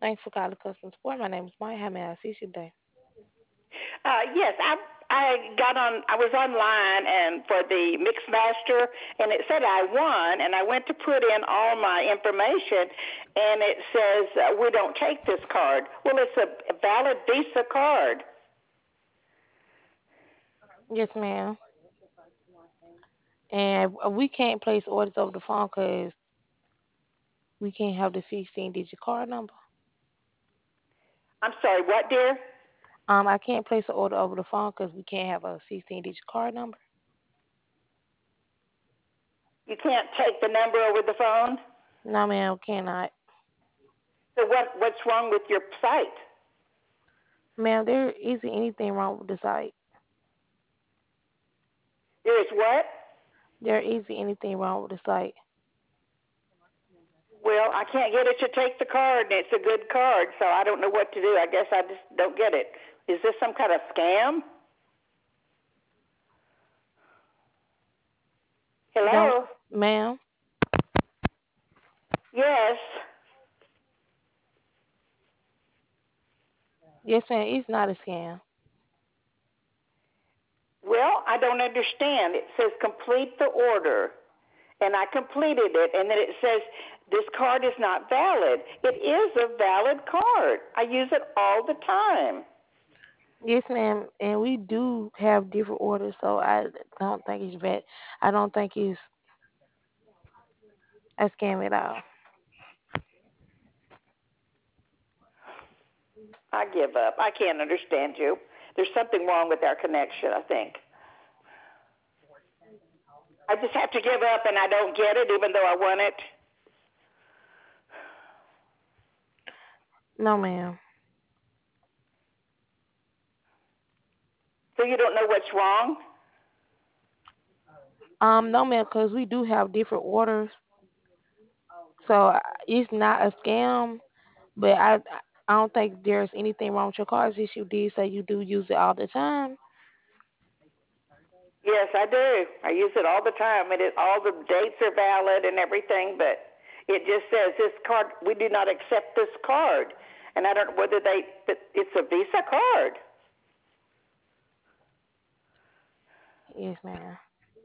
Thanks for calling customer support. My name is Maya. How may I assist you today? Yes, I was online and for the Mixmaster, and it said I won, and I went to put in all my information, and it says we don't take this card. Well, it's a valid Visa card. Yes, ma'am. And we can't place orders over the phone because we can't have the 16-digit card number. I'm sorry, what, dear? I can't place an order over the phone because we can't have a 16-digit card number. You can't take the number over the phone. No, ma'am, cannot. So what's wrong with your site? Ma'am, there isn't anything wrong with the site. There is what? There isn't anything wrong with the site. Well, I can't get it to take the card, and it's a good card, so I don't know what to do. I guess I just don't get it. Is this some kind of scam? No, Hello? ma'am. Yes. Yes, ma'am. It's not a scam. Well, I don't understand. It says complete the order, and I completed it, and then it says this card is not valid. It is a valid card. I use it all the time. Yes, ma'am. And we do have different orders, so I don't think it's bad. I don't think it's a scam at all. I give up. I can't understand you. There's something wrong with our connection, I think. I just have to give up, and I don't get it, even though I want it. No, ma'am. So you don't know what's wrong? No, ma'am, because we do have different orders, so it's not a scam. But I don't think there's anything wrong with your cards. If you did say you do use it all the time. Yes, I do. I use it all the time. All the dates are valid and everything, but it just says this card. We do not accept this card, and I don't know whether but it's a Visa card. Yes, ma'am.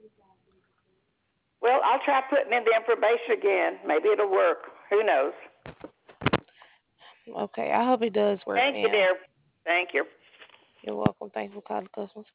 Well, I'll try putting in the information again. Maybe it'll work. Who knows? Okay, I hope it does work, Thank you, ma'am. dear. Thank you. You're welcome. Thanks for calling customers.